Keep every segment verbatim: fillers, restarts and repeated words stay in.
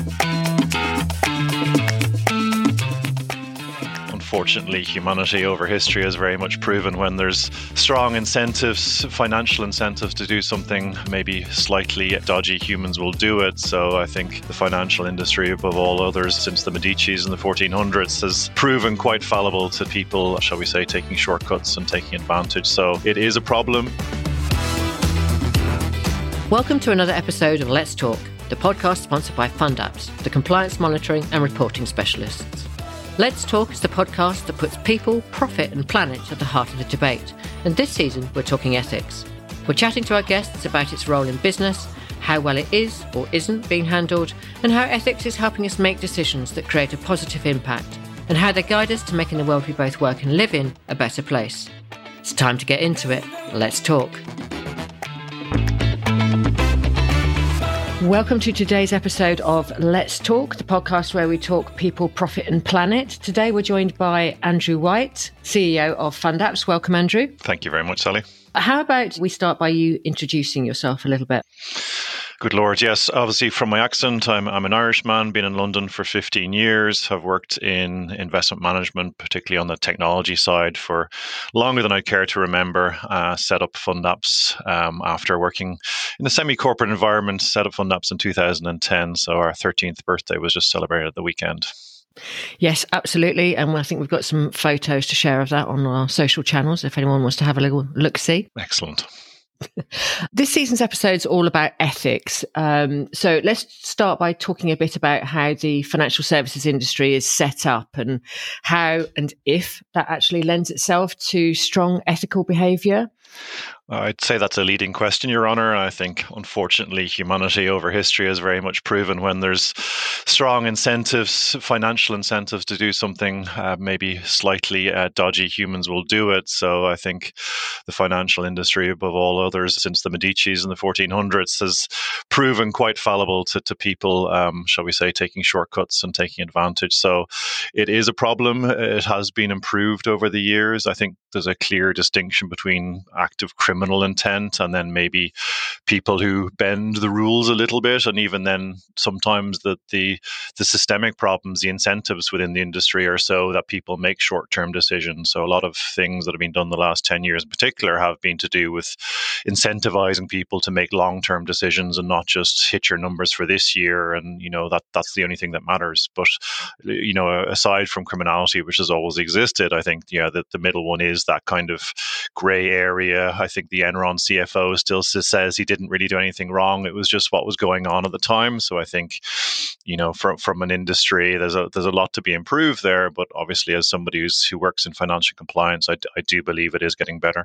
Unfortunately, humanity over history has very much proven when there's strong incentives, financial incentives to do something maybe slightly dodgy, humans will do it. So I think the financial industry, above all others, since the Medicis in the fourteen hundreds, has proven quite fallible to people, shall we say, taking shortcuts and taking advantage. So it is a problem. Welcome to another episode of Let's Talk, the podcast sponsored by FundApps, the compliance monitoring and reporting specialists. Let's Talk is the podcast that puts people, profit and planet at the heart of the debate. And this season, we're talking ethics. We're chatting to our guests about its role in business, how well it is or isn't being handled, and how ethics is helping us make decisions that create a positive impact, and how they guide us to making the world we both work and live in a better place. It's time to get into it. Let's talk. Welcome to today's episode of Let's Talk, the podcast where we talk people, profit and planet. Today we're joined by Andrew White, C E O of FundApps. Welcome, Andrew. Thank you very much, Sally. How about we start by you introducing yourself a little bit? Good Lord, yes. Obviously, from my accent, I'm I'm an Irishman, been in London for fifteen years, have worked in investment management, particularly on the technology side, for longer than I care to remember. Uh, set up FundApps um, after working in a semi-corporate environment, set up FundApps in two thousand ten. So our thirteenth birthday was just celebrated at the weekend. Yes, absolutely. And I think we've got some photos to share of that on our social channels if anyone wants to have a little look-see. Excellent. This season's episode is all about ethics. Um, so let's start by talking a bit about how the financial services industry is set up and how and if that actually lends itself to strong ethical behaviour. I'd say that's a leading question, Your Honour. I think, unfortunately, humanity over history has very much proven when there's strong incentives, financial incentives to do something uh, maybe slightly uh, dodgy, humans will do it. So I think the financial industry, above all others, since the Medicis in the fourteen hundreds, has proven quite fallible to, to people, um, shall we say, taking shortcuts and taking advantage. So it is a problem. It has been improved over the years. I think there's a clear distinction between active criminal intent and then maybe people who bend the rules a little bit, and even then sometimes the the, the systemic problems, the incentives within the industry are so that people make short-term decisions. So a lot of things that have been done the last ten years in particular have been to do with incentivizing people to make long-term decisions and not just hit your numbers for this year, and you know that that's the only thing that matters. But you know, aside from criminality, which has always existed, I think yeah that the middle one is that kind of grey area. I think the Enron C F O still says he didn't really do anything wrong. It was just what was going on at the time. So I think, you know, from from an industry, there's a there's a lot to be improved there. But obviously, as somebody who's, who works in financial compliance, I, I do believe it is getting better.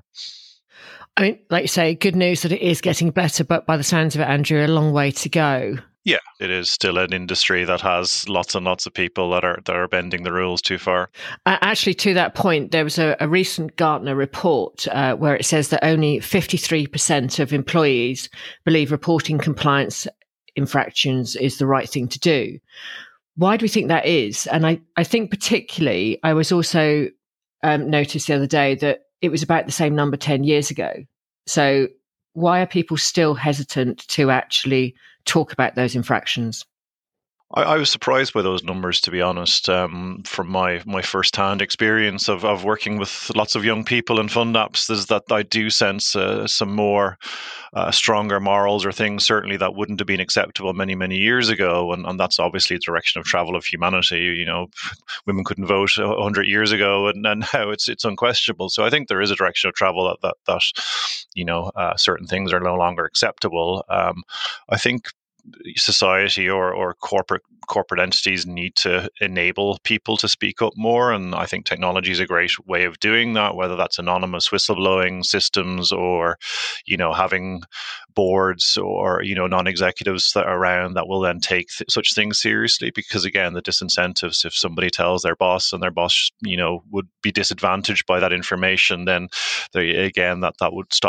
I mean, like you say, good news that it is getting better, but by the sounds of it, Andrew, a long way to go. Yeah, it is still an industry that has lots and lots of people that are that are bending the rules too far. Uh, actually, to that point, there was a, a recent Gartner report uh, where it says that only fifty-three percent of employees believe reporting compliance infractions is the right thing to do. Why do we think that is? And I, I think particularly, I was also um, noticed the other day that it was about the same number ten years ago. So why are people still hesitant to actually talk about those infractions? I, I was surprised by those numbers, to be honest, um, from my, my first-hand experience of, of working with lots of young people in FundApps, is that I do sense uh, some more uh, stronger morals or things, certainly, that wouldn't have been acceptable many, many years ago. And, and that's obviously the direction of travel of humanity. You know, women couldn't vote one hundred years ago, and, and now it's it's unquestionable. So I think there is a direction of travel that, that, that you know, uh, certain things are no longer acceptable. Um, I think society or, or corporate corporate entities need to enable people to speak up more, and I think technology is a great way of doing that, whether that's anonymous whistleblowing systems or, you know, having boards or, you know, non-executives that are around that will then take th- such things seriously. Because again, the disincentives, if somebody tells their boss and their boss, you know, would be disadvantaged by that information, then they, again, that that would stop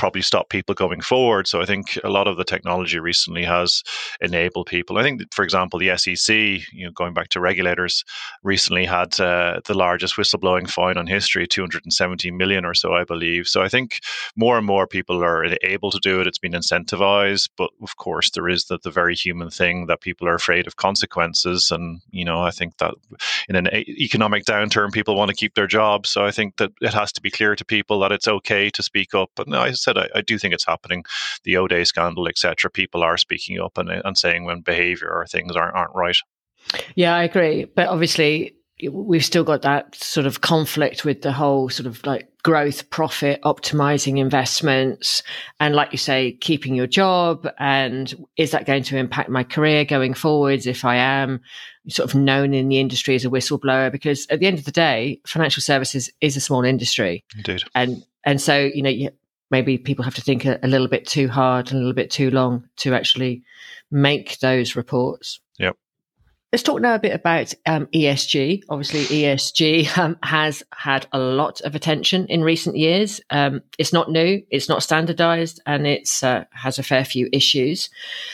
probably stop people going forward. So I think a lot of the technology recently has enabled people. I think, that, for example, the S E C, you know, going back to regulators, recently had uh, the largest whistleblowing fine on history, two hundred seventy million or so, I believe. So I think more and more people are able to do it. It's been incentivized, but of course there is the, the very human thing that people are afraid of consequences. And, you know, I think that in an economic downturn, people want to keep their jobs. So I think that it has to be clear to people that it's okay to speak up. But no, I said, I, I do think it's happening. The O'Day scandal, et cetera. People are speaking up and, and saying when behavior or things aren't, aren't right. Yeah, I agree. But obviously, we've still got that sort of conflict with the whole sort of like growth, profit, optimizing investments, and like you say, keeping your job. And is that going to impact my career going forwards if I am sort of known in the industry as a whistleblower? Because at the end of the day, financial services is a small industry. Indeed. And and so, you know, you, maybe people have to think a, a little bit too hard and a little bit too long to actually make those reports. Yep. Let's talk now a bit about um, E S G. Obviously, E S G um, has had a lot of attention in recent years. Um, it's not new, it's not standardized, and it's uh, has a fair few issues.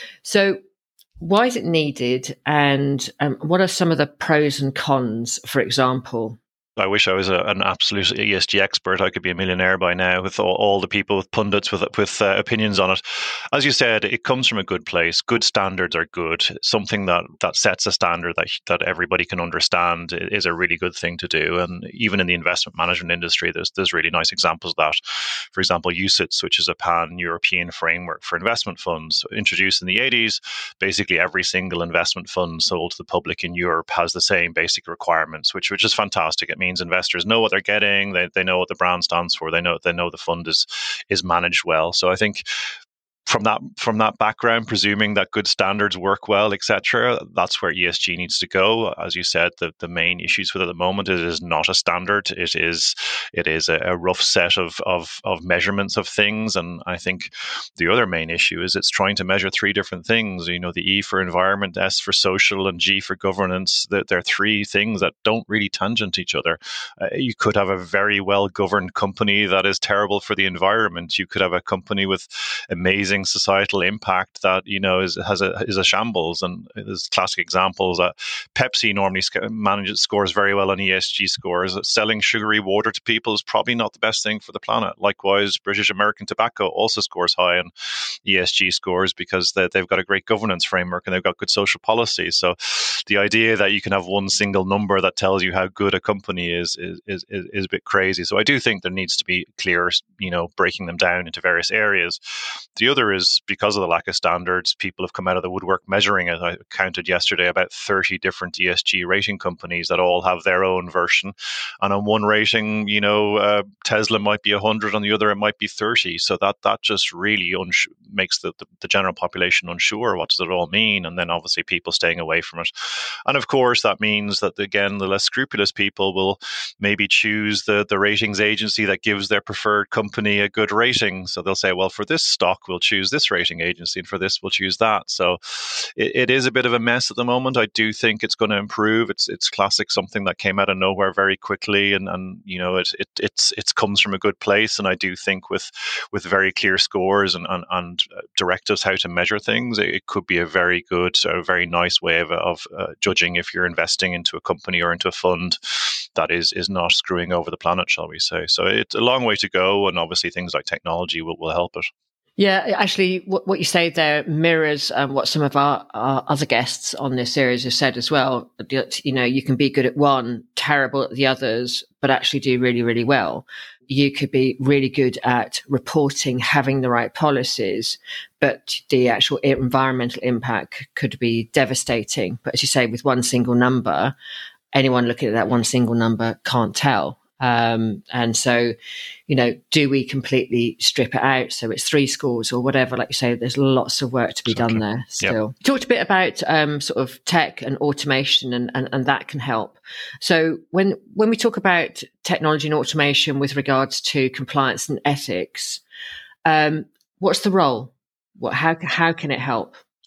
So why is it needed, and um, what are some of the pros and cons, for example? I wish I was a, an absolute E S G expert. I could be a millionaire by now with all, all the people, with pundits, with with uh, opinions on it. As you said, it comes from a good place. Good standards are good. Something that, that sets a standard that that everybody can understand is a really good thing to do. And even in the investment management industry, there's there's really nice examples of that. For example, U C I T S, which is a pan-European framework for investment funds, introduced in the eighties. Basically, every single investment fund sold to the public in Europe has the same basic requirements, which which is fantastic. It means investors know what they're getting. They they know what the brand stands for. They know they know the fund is is managed well. So I think from that from that background, presuming that good standards work well, et cetera, that's where E S G needs to go. As you said, the, the main issues with it at the moment, it is not a standard. It is it is a, a rough set of, of of measurements of things. And I think the other main issue is it's trying to measure three different things. You know, the E for environment, S for social, and G for governance. They're, they're three things that don't really tangent each other. Uh, you could have a very well governed company that is terrible for the environment. You could have a company with amazing societal impact that, you know, is has a is a shambles. And there's classic examples that Pepsi normally sc- manages scores very well on E S G scores. Selling sugary water to people is probably not the best thing for the planet. Likewise, British American Tobacco also scores high on E S G scores because they, they've got a great governance framework and they've got good social policy. So the idea that you can have one single number that tells you how good a company is is is, is a bit crazy. So I do think there needs to be clear, you know, breaking them down into various areas. The other is because of the lack of standards, people have come out of the woodwork measuring it. I counted yesterday about thirty different E S G rating companies that all have their own version. And on one rating, you know, uh, Tesla might be one hundred, on the other it might be thirty. So that that just really uns- makes the, the, the general population unsure. What does it all mean? And then obviously people staying away from it. And of course, that means that, again, the less scrupulous people will maybe choose the, the ratings agency that gives their preferred company a good rating. So they'll say, well, for this stock, we'll choose this rating agency, and for this, we'll choose that. So it, it is a bit of a mess at the moment. I do think it's going to improve. It's it's classic, something that came out of nowhere very quickly, and, and you know, it it it's it comes from a good place. And I do think with with very clear scores and and, and directives how to measure things, it, it could be a very good, a very nice way of, of uh, judging if you're investing into a company or into a fund that is is not screwing over the planet, shall we say. So it's a long way to go, and obviously things like technology will, will help it. Yeah, actually, what, what you say there mirrors um, what some of our, our other guests on this series have said as well. You know, you can be good at one, terrible at the others, but actually do really, really well. You could be really good at reporting, having the right policies, but the actual environmental impact could be devastating. But as you say, with one single number, anyone looking at that one single number can't tell. Um, and so, you know, do we completely strip it out? So it's three scores or whatever, like you say, there's lots of work to be exactly. done there still. Yep. You talked a bit about um, sort of tech and automation, and, and, and that can help. So when, when we talk about technology and automation with regards to compliance and ethics, um, what's the role? What, how, how can it help?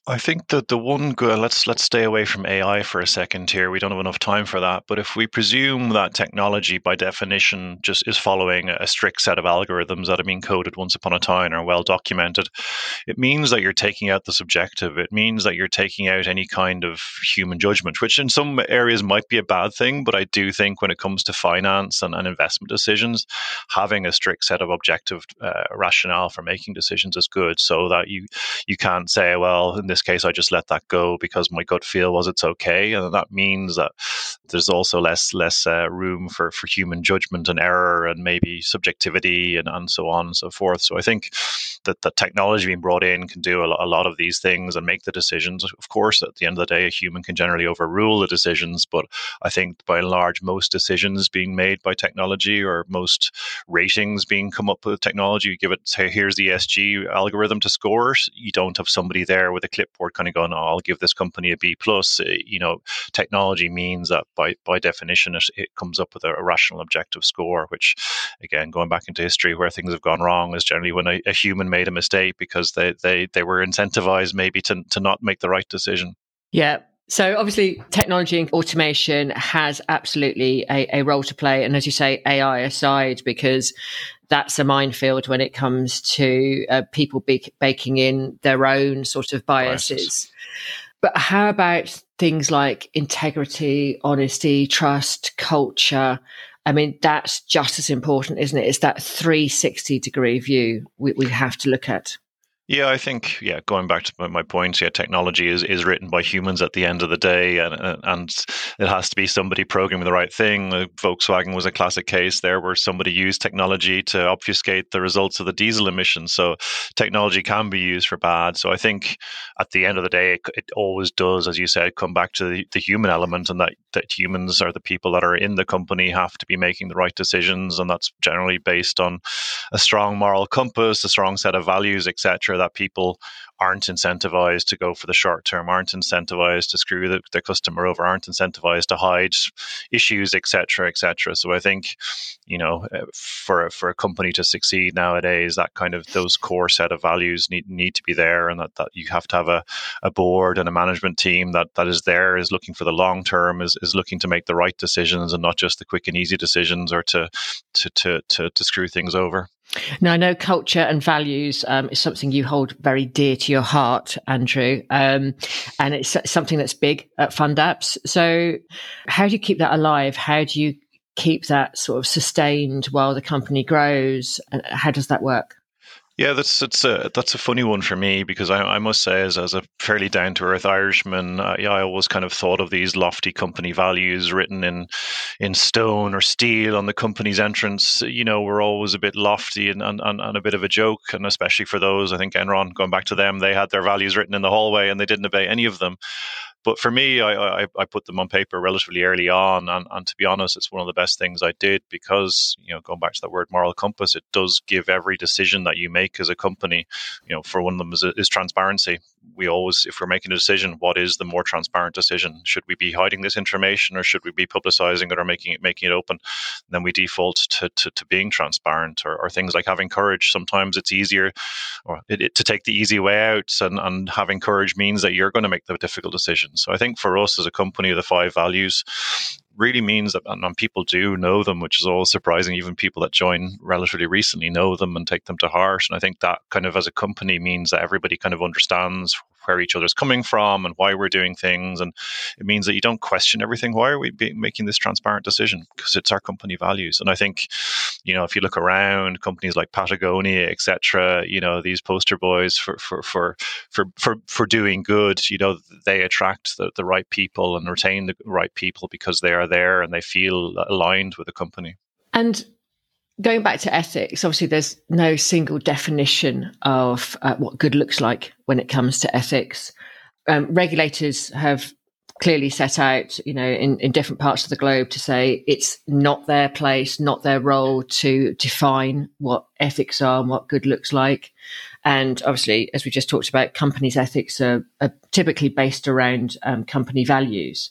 I think that the one good, let's let's stay away from A I for a second here. We don't have enough time for that. But if we presume that technology, by definition, just is following a strict set of algorithms that have been coded once upon a time and are well documented, it means that you're taking out the subjective. It means that you're taking out any kind of human judgment, which in some areas might be a bad thing. But I do think when it comes to finance and, and investment decisions, having a strict set of objective uh, rationale for making decisions is good, so that you you can't say, well, in this case, I just let that go because my gut feel was it's okay, and that means that there's also less less uh, room for, for human judgment and error and maybe subjectivity and, and so on and so forth. So I think that the technology being brought in can do a, a lot of these things and make the decisions. Of course, at the end of the day, a human can generally overrule the decisions, but I think by and large, most decisions being made by technology, or most ratings being come up with technology, you give it, say, here's the E S G algorithm to score. You don't have somebody there with a clipboard kind of going, oh, I'll give this company a B plus. You know, technology means that by by definition, it, it comes up with a, a rational objective score, which, again, going back into history, where things have gone wrong is generally when a, a human made a mistake because they they they were incentivized maybe to to not make the right decision. Yeah. So obviously technology and automation has absolutely a, a role to play. And as you say, A I aside, because that's a minefield when it comes to uh, people be- baking in their own sort of biases. biases. But how about things like integrity, honesty, trust, culture? I mean, that's just as important, isn't it? It's that three sixty degree view we, we have to look at. Yeah, I think, yeah, going back to my points, yeah, technology is, is written by humans at the end of the day, and and it has to be somebody programming the right thing. Volkswagen was a classic case there where somebody used technology to obfuscate the results of the diesel emissions. So technology can be used for bad. So I think at the end of the day, it, it always does, as you said, come back to the, the human element, and that, that humans are the people that are in the company have to be making the right decisions. And that's generally based on a strong moral compass, a strong set of values, et cetera, that people aren't incentivized to go for the short term, aren't incentivized to screw the, the customer over, aren't incentivized to hide issues, et cetera, et cetera. So I think, you know, for for a company to succeed nowadays, that kind of those core set of values need need to be there, and that, that you have to have a, a board and a management team that, that is there, is looking for the long term, is, is looking to make the right decisions and not just the quick and easy decisions, or to to to to, to screw things over. Now, I know culture and values um, is something you hold very dear to your heart, Andrew, um, and it's something that's big at FundApps. So how do you keep that alive? How do you keep that sort of sustained while the company grows? And how does that work? Yeah, that's that's a that's a funny one for me, because I, I must say, as as a fairly down to earth Irishman, uh, yeah, I always kind of thought of these lofty company values written in in stone or steel on the company's entrance. You know, were always a bit lofty and, and and a bit of a joke, and especially for those, I think Enron, going back to them, they had their values written in the hallway and they didn't obey any of them. But for me, I, I, I put them on paper relatively early on, and, and to be honest, it's one of the best things I did, because, you know, going back to that word moral compass, it does give every decision that you make as a company, you know, for one of them is, is transparency. We always, if we're making a decision, what is the more transparent decision? Should we be hiding this information, or should we be publicizing it or making it making it open? And then we default to, to, to being transparent, or, or things like having courage. Sometimes it's easier or it, it, to take the easy way out, and, and having courage means that you're going to make the difficult decision. So I think for us as a company, the five values really means that, and, and people do know them, which is always surprising. Even people that join relatively recently know them and take them to heart. And I think that kind of as a company means that everybody kind of understands where each other's coming from and why we're doing things. And it means that you don't question everything. Why are we be making this transparent decision? Because it's our company values. And I think, you know, if you look around, companies like Patagonia, et cetera, you know, these poster boys for for for for for, for doing good, you know, they attract the, the right people and retain the right people because they are there and they feel aligned with the company. And going back to ethics, obviously there's no single definition of uh, what good looks like when it comes to ethics. Um, regulators have clearly set out, you know, in, in different parts of the globe to say it's not their place, not their role to define what ethics are and what good looks like. And obviously, as we just talked about, companies' ethics are, are typically based around um, company values.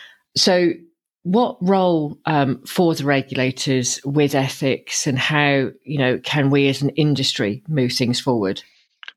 So what role um, for the regulators with ethics, and how, you know, can we as an industry move things forward?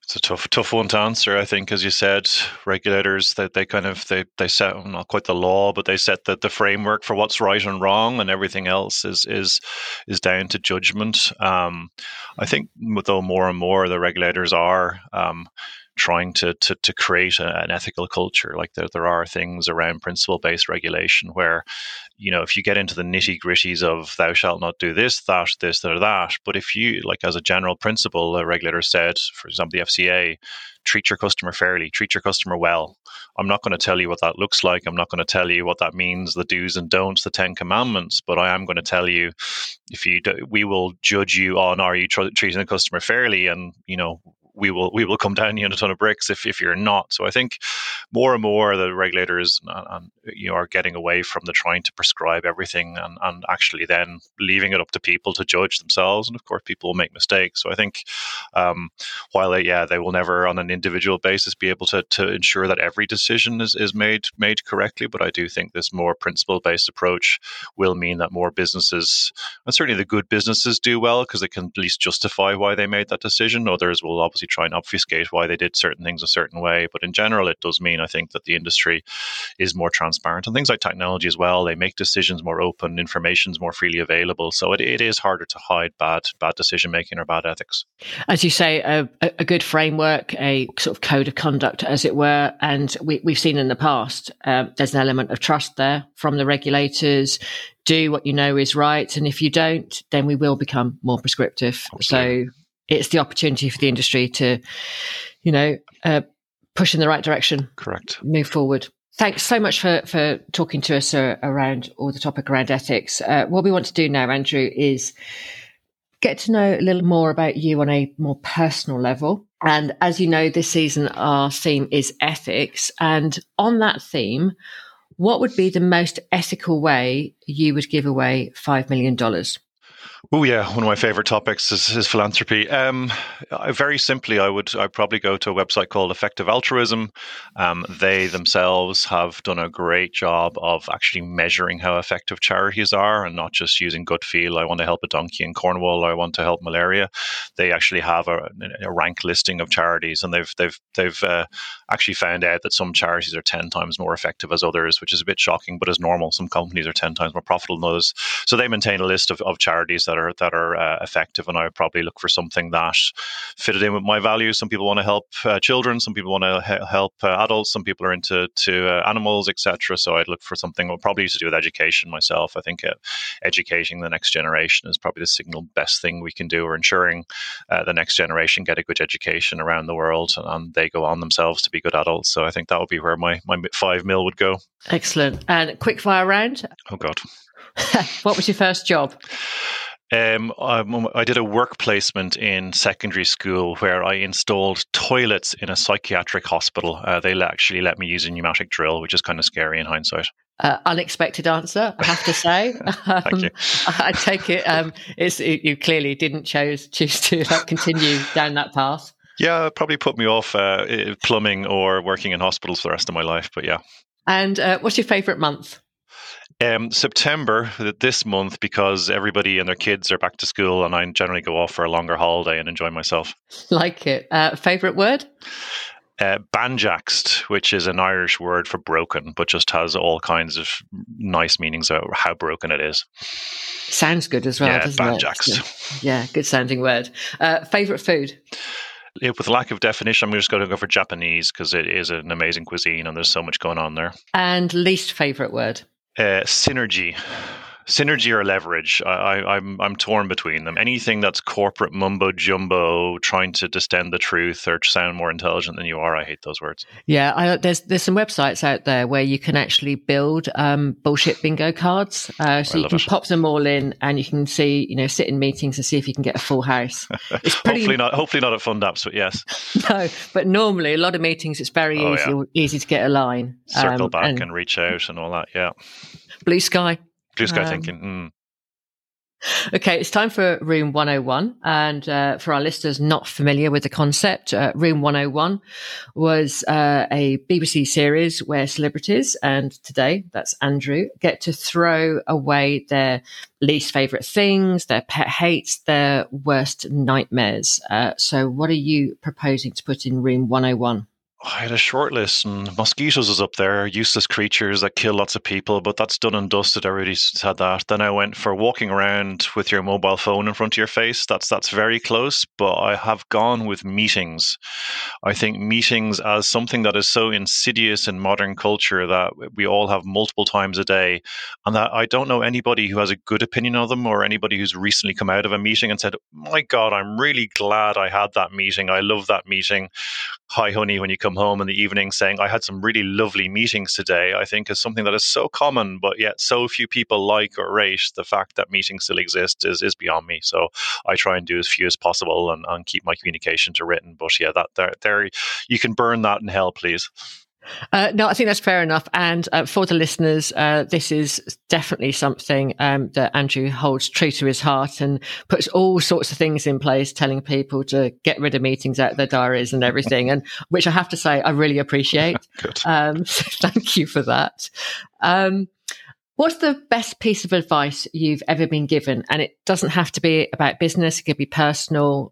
It's a tough, tough one to answer. I think, as you said, regulators they, they kind of they they set well, not quite the law, but they set the, the framework for what's right and wrong, and everything else is is is down to judgment. Um, I think, though, more and more the regulators are. Um, trying to to, to create a, an ethical culture. Like there, there are things around principle-based regulation where, you know, if you get into the nitty-gritties of thou shalt not do this, that, this, or that, but if you, like as a general principle, a regulator said, for example, the F C A, treat your customer fairly, treat your customer well. I'm not going to tell you what that looks like. I'm not going to tell you what that means, the do's and don'ts, the Ten Commandments, but I am going to tell you if you do, we will judge you on are you tr- treating the customer fairly, and, you know, we will we will come down you in a ton of bricks if, if you're not. So I think more and more the regulators and, and, you know, are getting away from the trying to prescribe everything and, and actually then leaving it up to people to judge themselves. And of course, people will make mistakes. So I think um, while they, yeah, they will never on an individual basis be able to to ensure that every decision is, is made made correctly. But I do think this more principle-based approach will mean that more businesses, and certainly the good businesses, do well because they can at least justify why they made that decision. Others will obviously try and obfuscate why they did certain things a certain way. But in general, it does mean, I think, that the industry is more transparent. And things like technology as well, they make decisions more open, information's more freely available. So it, it is harder to hide bad bad decision making or bad ethics. As you say, a, a good framework, a sort of code of conduct, as it were. And we, we've seen in the past, um, there's an element of trust there from the regulators. Do what you know is right. And if you don't, then we will become more prescriptive. Absolutely. So it's the opportunity for the industry to, you know, uh, push in the right direction. Correct. Move forward. Thanks so much for, for talking to us uh, around all the topic around ethics. Uh, what we want to do now, Andrew, is get to know a little more about you on a more personal level. And as you know, this season, our theme is ethics. And on that theme, what would be the most ethical way you would give away five million dollars? Oh yeah, one of my favorite topics is, is philanthropy. Um, I, very simply, I would I'd probably go to a website called Effective Altruism. Um, they themselves have done a great job of actually measuring how effective charities are, and not just using gut feel. I want to help a donkey in Cornwall. I want to help malaria. They actually have a, a rank listing of charities, and they've they've they've uh, actually found out that some charities are ten times more effective as others, which is a bit shocking, but as normal. Some companies are ten times more profitable than others. So they maintain a list of, of charities that are that are uh, effective, and I would probably look for something that fitted in with my values. Some people want to help uh, children, some people want to he- help uh, adults, some people are into to uh, animals, et cetera. So I'd look for something well, probably to do with education myself. I think uh, educating the next generation is probably the single best thing we can do, or ensuring uh, the next generation get a good education around the world, and, and they go on themselves to be good adults. So I think that would be where my my five mil would go. Excellent. And quick fire round. Oh God. What was your first job? Um, I, I did a work placement in secondary school where I installed toilets in a psychiatric hospital. Uh, they actually let me use a pneumatic drill, which is kind of scary in hindsight. Uh, unexpected answer, I have to say. um, Thank you. I take it. Um, it's it, you clearly didn't chose choose to like, continue down that path. Yeah, it probably put me off uh, plumbing or working in hospitals for the rest of my life. But yeah. And uh, what's your favourite month? Um, September, this month, because everybody and their kids are back to school, and I generally go off for a longer holiday and enjoy myself. Like it. Uh, favourite word? Uh, banjaxed, which is an Irish word for broken, but just has all kinds of nice meanings of how broken it is. Sounds good as well, yeah, doesn't banjaxed. it? Yeah, good sounding word. Uh, favourite food? With lack of definition, I'm just going to go for Japanese because it is an amazing cuisine and there's so much going on there. And least favourite word? Uh, synergy. Synergy or leverage. I, I, I'm I'm torn between them. Anything that's corporate mumbo jumbo, trying to distend the truth or sound more intelligent than you are, I hate those words. Yeah, I, there's there's some websites out there where you can actually build um, bullshit bingo cards. Uh, so I you can it. pop them all in, and you can see, you know, sit in meetings and see if you can get a full house. It's pretty... hopefully not. Hopefully not at Fund Apps, but yes. No, but normally a lot of meetings, it's very oh, easy yeah. easy to get a line, circle um, back and, and reach out and all that. Yeah. Blue sky. Blue sky um, thinking. Mm. Okay, it's time for Room one oh one. And uh, for our listeners not familiar with the concept, uh, Room one oh one was uh, a B B C series where celebrities, and today that's Andrew, get to throw away their least favourite things, their pet hates, their worst nightmares. Uh, so what are you proposing to put in Room one oh one? I had a short list, and mosquitoes was up there, useless creatures that kill lots of people, but that's done and dusted. I already said that. Then I went for walking around with your mobile phone in front of your face. That's that's very close, but I have gone with meetings. I think meetings as something that is so insidious in modern culture that we all have multiple times a day, and that I don't know anybody who has a good opinion of them or anybody who's recently come out of a meeting and said, my God, I'm really glad I had that meeting. I love that meeting. Hi, honey, when you come home in the evening saying, I had some really lovely meetings today, I think is something that is so common, but yet so few people like or rate. The fact that meetings still exist is, is beyond me. So I try and do as few as possible and, and keep my communication to written. But yeah, that there, there you can burn that in hell, please. Uh, no, I think that's fair enough. And uh, for the listeners, uh, this is definitely something um, that Andrew holds true to his heart and puts all sorts of things in place, telling people to get rid of meetings out of their diaries and everything, and which I have to say I really appreciate. Good. Um, so thank you for that. Um, what's the best piece of advice you've ever been given? And it doesn't have to be about business; it could be personal.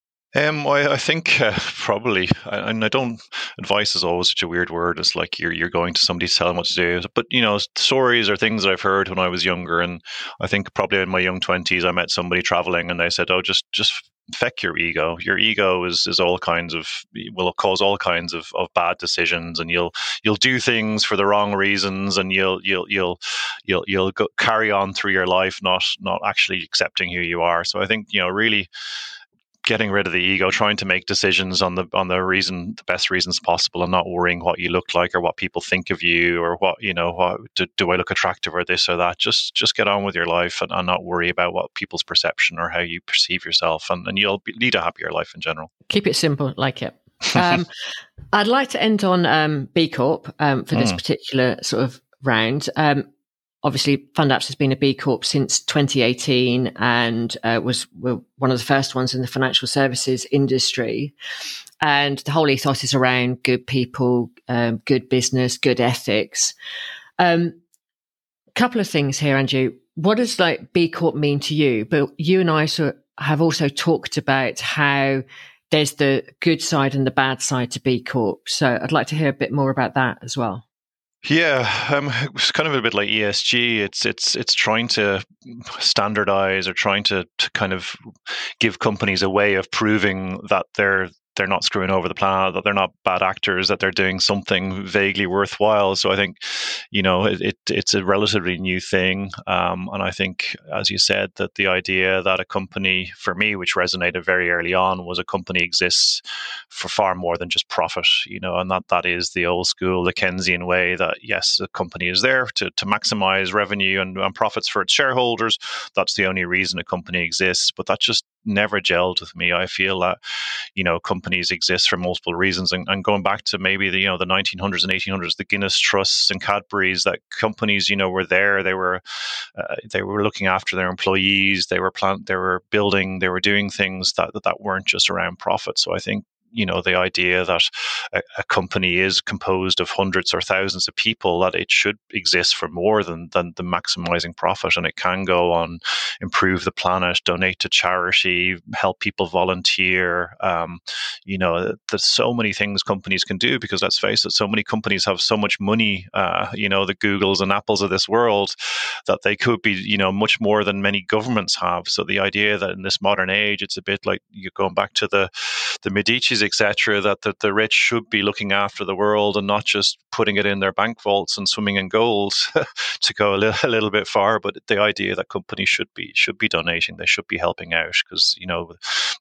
Um, I, I think uh, probably, and I don't. Advice is always such a weird word. It's like you're you're going to somebody to tell them what to do. But you know, stories are things that I've heard when I was younger, and I think probably in my young twenties, I met somebody traveling, and they said, "Oh, just just feck your ego. Your ego is is all kinds of will cause all kinds of, of bad decisions, and you'll you'll do things for the wrong reasons, and you'll you'll you'll you'll you'll go, carry on through your life not not actually accepting who you are." So I think you know really. Getting rid of the ego, trying to make decisions on the on the reason, the best reasons possible, and not worrying what you look like or what people think of you or what you know. What do, do I look attractive or this or that? Just just get on with your life and, and not worry about what people's perception or how you perceive yourself, and, and you'll be, lead a happier life in general. Keep it simple, like it. Um, I'd like to end on um, B Corp um, for this mm. particular sort of round. Um, Obviously, FundApps has been a B Corp since twenty eighteen and uh, was one of the first ones in the financial services industry. And the whole ethos is around good people, um, good business, good ethics. Um, couple of things here, Andrew. What does like B Corp mean to you? But you and I sort of have also talked about how there's the good side and the bad side to B Corp. So I'd like to hear a bit more about that as well. Yeah, um, it's kind of a bit like E S G. It's it's it's trying to standardize or trying to, to kind of give companies a way of proving that they're they're not screwing over the planet, that they're not bad actors, that they're doing something vaguely worthwhile. So I think, you know, it, it it's a relatively new thing. Um, and I think, as you said, that the idea that a company, for me, which resonated very early on, was a company exists for far more than just profit, you know, and that that is the old school, the Keynesian way that, yes, a company is there to, to maximize revenue and, and profits for its shareholders. That's the only reason a company exists. But that just never gelled with me. I feel that, you know, companies exist for multiple reasons. And, and going back to maybe the, you know, the nineteen hundreds and eighteen hundreds, the Guinness Trusts and Cadbury's, that companies, you know, were there. They were, uh, they were looking after their employees. They were plant, they were building, they were doing things that, that, that weren't just around profit. So I think, you know, the idea that a, a company is composed of hundreds or thousands of people, that it should exist for more than, than the maximizing profit. And it can go on, improve the planet, donate to charity, help people volunteer. Um, you know, there's so many things companies can do, because let's face it, so many companies have so much money, uh, you know, the Googles and Apples of this world, that they could be, you know, much more than many governments have. So the idea that in this modern age, it's a bit like you're going back to the, the Medicis, et cetera, that the, the rich should be looking after the world and not just putting it in their bank vaults and swimming in gold, to go a little, a little bit far. But the idea that companies should be should be donating, they should be helping out, because, you know,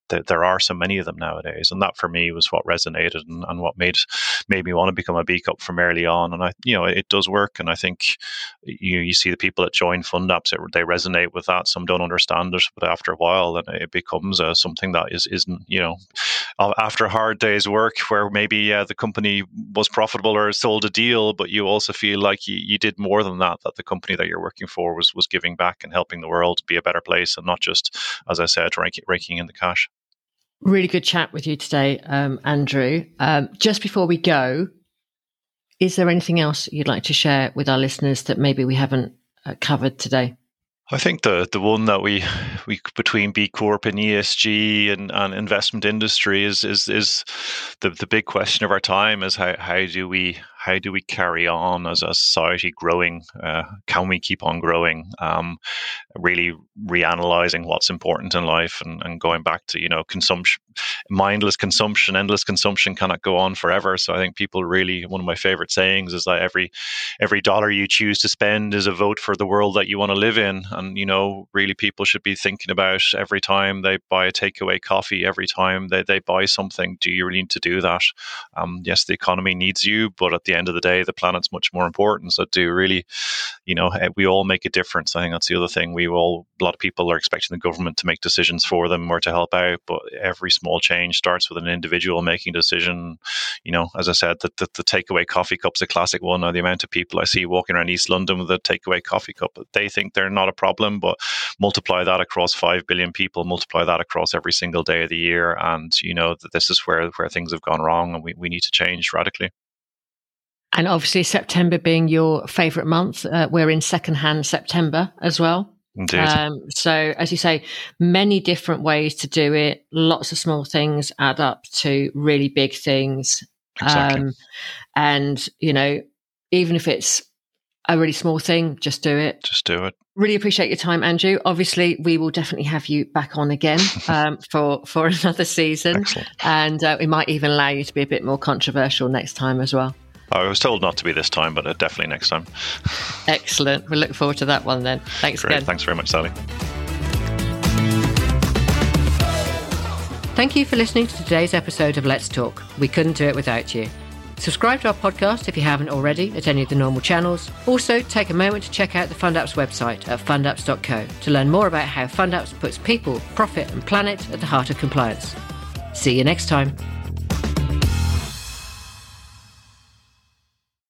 th- there are so many of them nowadays. And that for me was what resonated and, and what made made me want to become a B Corp from early on. And I, you know, it, it does work. And I think you you see the people that join FundApps, it, they resonate with that. Some don't understand it, but after a while, then it becomes uh, something that is isn't, you know, after a hard day's work where maybe uh, the company was profitable or sold a deal, but you also feel like you, you did more than that, that the company that you're working for was was giving back and helping the world be a better place, and not just, as I said, raking, raking in the cash. Really good chat with you today, um, Andrew. Um, just before we go, is there anything else you'd like to share with our listeners that maybe we haven't uh, covered today? I think the the one that we we between B Corp and E S G and, and investment industry is is is the the big question of our time is how how do we how do we carry on as a society growing? Uh, can we keep on growing? Um, really reanalyzing what's important in life and, and going back to, you know, consumption, mindless consumption, endless consumption cannot go on forever. So I think people really, one of my favorite sayings is that every every dollar you choose to spend is a vote for the world that you want to live in. And, you know, really people should be thinking about every time they buy a takeaway coffee, every time they, they buy something, do you really need to do that? Um, yes, the economy needs you, but at the end of the day, the planet's much more important. So do really, you know, we all make a difference. I think that's the other thing. We all, a lot of people are expecting the government to make decisions for them or to help out, but every small change starts with an individual making a decision. You know, as I said, the, the, the takeaway coffee cup's a classic one. Now, the amount of people I see walking around East London with a takeaway coffee cup, they think they're not a problem, but multiply that across five billion people, multiply that across every single day of the year, and, you know, that this is where, where things have gone wrong, and we, we need to change radically. And obviously, September being your favourite month, uh, we're in secondhand September as well. Indeed. Um, so, as you say, many different ways to do it. Lots of small things add up to really big things. Exactly. Um, and, you know, even if it's a really small thing, just do it. Just do it. Really appreciate your time, Andrew. Obviously, we will definitely have you back on again um, for, for another season. Excellent. And uh, we might even allow you to be a bit more controversial next time as well. I was told not to be this time, but definitely next time. Excellent. We'll look forward to that one then. Thanks Great. again. Thanks very much, Sally. Thank you for listening to today's episode of Let's Talk. We couldn't do it without you. Subscribe to our podcast if you haven't already at any of the normal channels. Also, take a moment to check out the FundApps website at fundapps dot co to learn more about how FundApps puts people, profit and planet at the heart of compliance. See you next time.